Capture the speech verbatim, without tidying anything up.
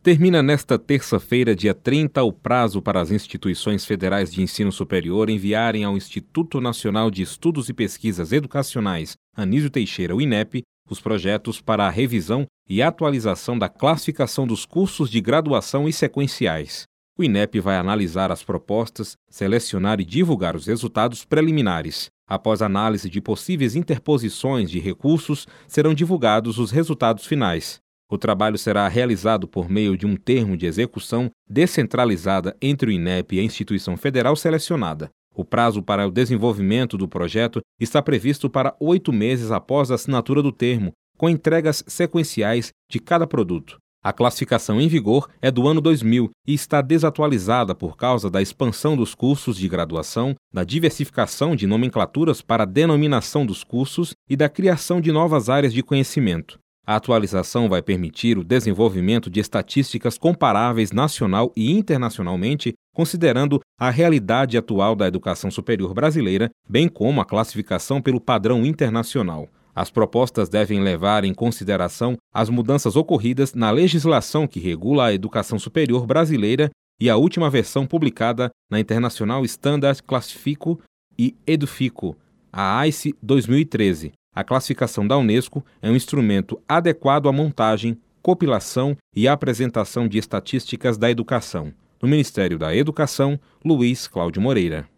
Termina nesta terça-feira, dia trinta, o prazo para as instituições federais de ensino superior enviarem ao Instituto Nacional de Estudos e Pesquisas Educacionais, Anísio Teixeira, o INEP, os projetos para a revisão e atualização da classificação dos cursos de graduação e sequenciais. O INEP vai analisar as propostas, selecionar e divulgar os resultados preliminares. Após análise de possíveis interposições de recursos, serão divulgados os resultados finais. O trabalho será realizado por meio de um termo de execução descentralizada entre o INEP e a instituição federal selecionada. O prazo para o desenvolvimento do projeto está previsto para oito meses após a assinatura do termo, com entregas sequenciais de cada produto. A classificação em vigor é do ano dois mil e está desatualizada por causa da expansão dos cursos de graduação, da diversificação de nomenclaturas para a denominação dos cursos e da criação de novas áreas de conhecimento. A atualização vai permitir o desenvolvimento de estatísticas comparáveis nacional e internacionalmente, considerando a realidade atual da educação superior brasileira, bem como a classificação pelo padrão internacional. As propostas devem levar em consideração as mudanças ocorridas na legislação que regula a educação superior brasileira e a última versão publicada na International Standard Classifico e Edufico, a A I C E dois mil e treze. A classificação da Unesco é um instrumento adequado à montagem, compilação e apresentação de estatísticas da educação. No Ministério da Educação, Luiz Cláudio Moreira.